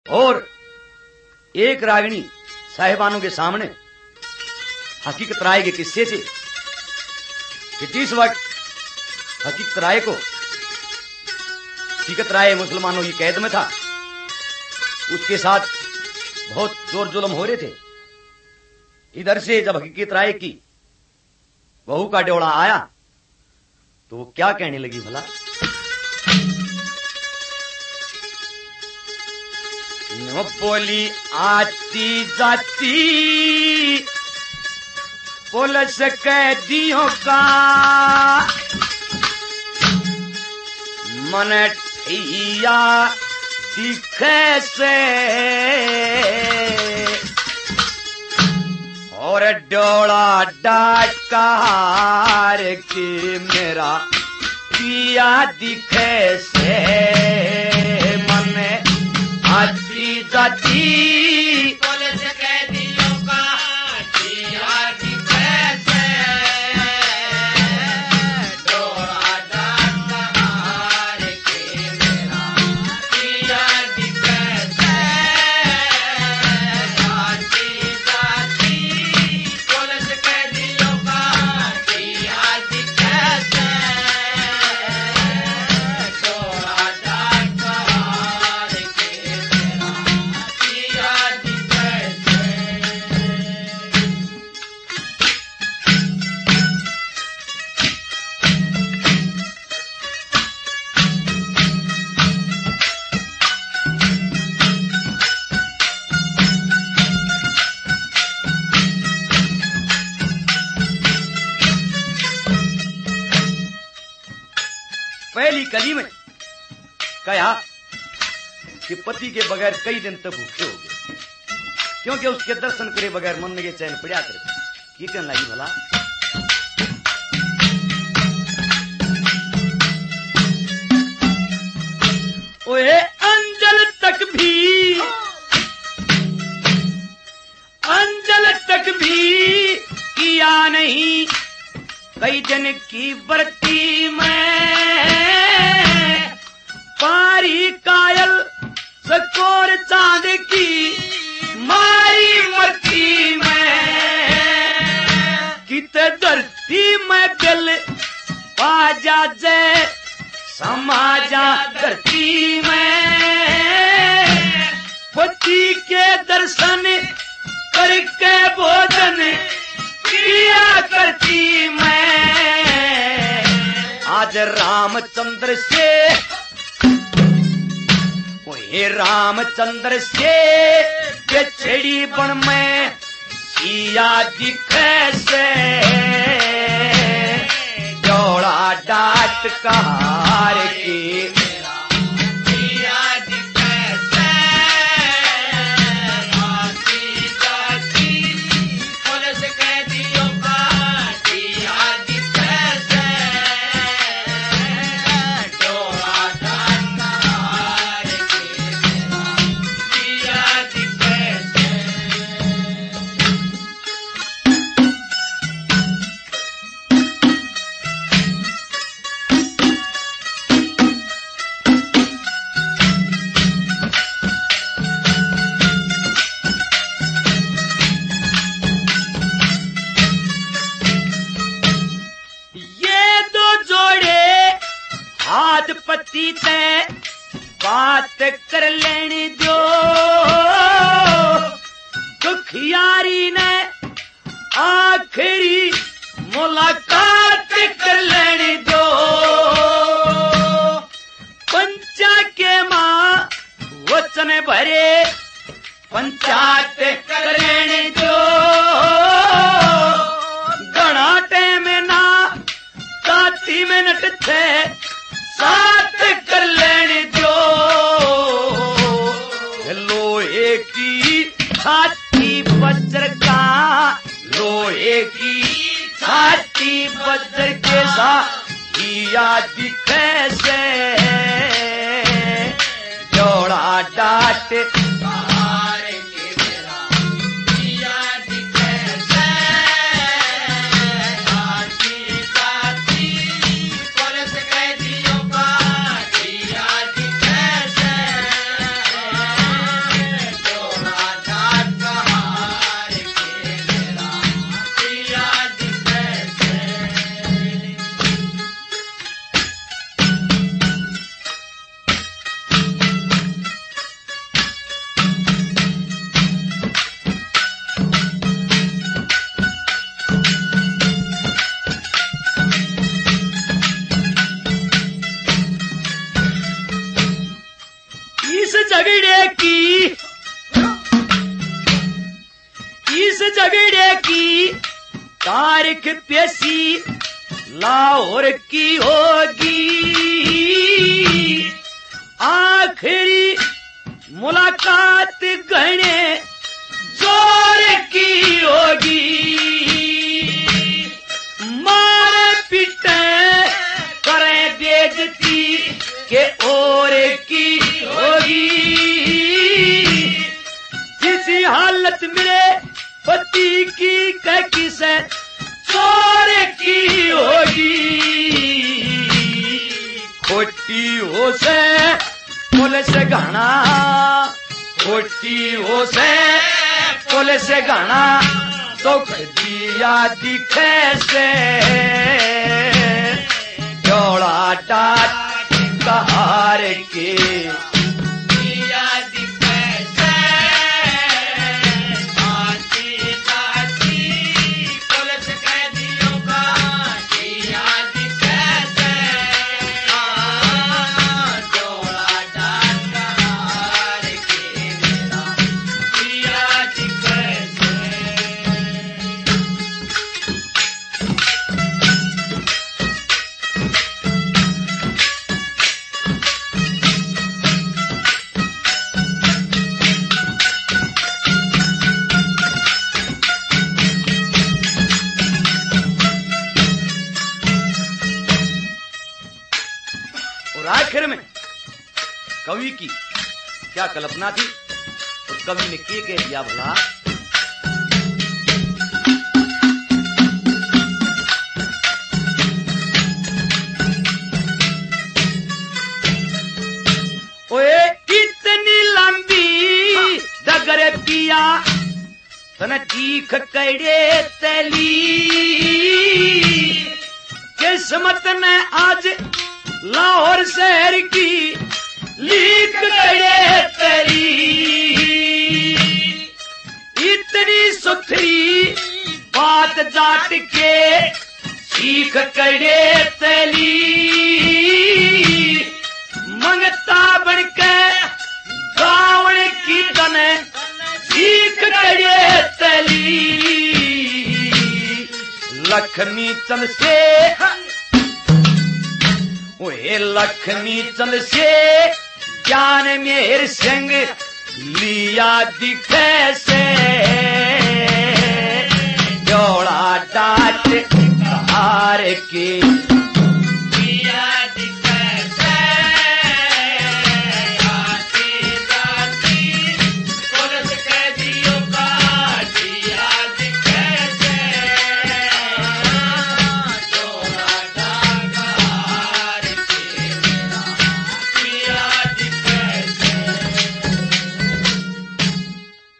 और एक रागिनी साहिबानों के सामने हकीकत राय के किस्से से कि जिस वक्त हकीकत राय मुसलमानों की कैद में था, उसके साथ बहुत जोर जुल्म हो रहे थे। इधर से जब हकीकत राय की बहू का डोला आया तो वो क्या कहने लगी भला? बोली आती जाती पुलिस कैदियों का मन ठैया दिखे से और डोला डाट कार के मेरा पिया दिखे से मन आती जाती पुलिस कैदियों का पिया दिखे से डोला डाट कार के मेरा पिया दिखे से आती जाती पुलिस कैदियों का पिया दिखे से डोला डाट कार के मेरा पिया दिखे से। पहली कली में कहा कि पति के बगैर कई दिन तक भूखे हो गए, क्योंकि उसके दर्शन करे बगैर मन के चैन पड़ा करे। ये कहने लगी भला? ओए अंजल तक भी किया नहीं, कई दिन की बरती में पारी कायल सकोर चांद की मारी मती में कित धरती में दिल पाजा जय समाजा धरती में पति के दर्शन करके भोजन किया करती मैं। आज रामचंद्र से हे रामचंद्र से बेछड़ी बन में सिया दिखे से डोला डाट कार के पिया दिखे से आती जाती पुलिस कैदियों का पिया दिखे से डोला डाट कार के पिया दिखे से। ये दो जोड़े हाथ पति ते बात कर लेनी दो, दुखियारी ने आखिरी मुलाकात कर लेनी दो। पंचा के माँ वचन भरे पंचायत करेनी दो, घनाटे में ना 7 मिनट थे साथ कर लेने दो। लोहे की छाती वज्र का, लोहे की छाती वज्र के साथ किया दिखे से जोड़ा डाट कार के मेरा पिया दिखे से आती जाती पुलिस कैदियों का पिया दिखे से झगड़े की तारीख पेशी लाहौर की होगी, आखिरी मुलाकात गहने जोर की होगी, मारे पीटे करे बेइज्जती के और की होगी, किसी हालत मिले पति की कह किसे चोर की होगी, खोटी हो से पुलिस घाना, खोटी हो से पुलिस घाना, दुख दिया दिखे से जोड़ा डाट कहार के दिया दिखे से आती जाती पुलिस कैदियों का दिया दिखे से जोड़ा डाट कहार के मेरा दिया दिखे से। और आखिर में कवि की क्या कल्पना थी और कवि ने के कह दिया भला, ओए इतनी लंबी डगर पिया तन चीख कड़े तली, किस्मत ने आज लाहौर शहर की लीक करे तेरी, इतनी सुथरी बात जाट के सीख करे तेली, मंगता बनके गावण की तने सीख करे तेली, लक्ष्मी चंद से ओए लक्ष्मी चंद से ज्ञान मेर संग लिया दिखे से जोड़ा डाट हार के